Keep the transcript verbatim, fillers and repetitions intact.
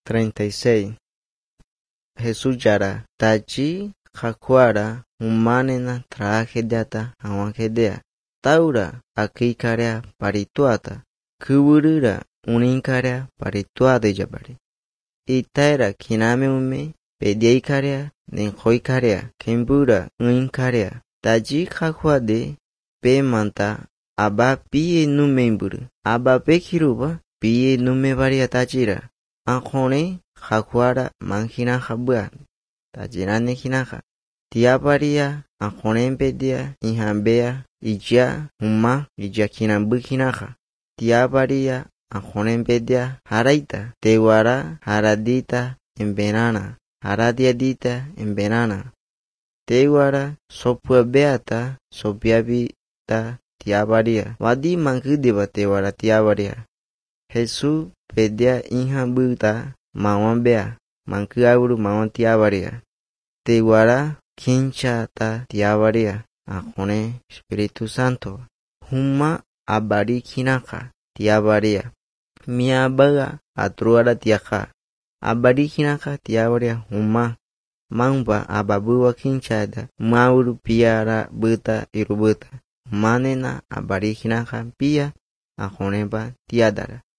treinta y seis. Jesús yara tachi jacuara humanena tragediata awanjedea. Taura akikarea parituata. Kuburura uninkarea parituada jabari. Itaira kiname ume pediaikarea nenjoikarea. Kembura uinkarea. Taji jacuade pe manta aba pie numemburu. Aba pekiruba pie numevaria tajira. Anjone jacuara manjina jabua. Tajirane jinaja. Tiaparia anjone pedia injambea ija huma ija kinambu jinaja. Tiaparia anjone pedia haraita. Tewara haradita en venana. Haradiadita en venana. Tewara sopua beata sopiabita tiaparia. Wadi mangudeba tewara tiaparia. Jesús pedia injambuta mawambea. Mankuaburu mawan tiaparia. Tewara kinchata tiaparia. Ajone Espíritu Santo. Huma abari kinaka tiaparia. Miabaga atruara tiaka. Abari kinaka tiaparia huma. Mamba ababuwa kinchada. Mauru piara buta irubuta. Manena abari kinaka pia. Ajoneba tiadara.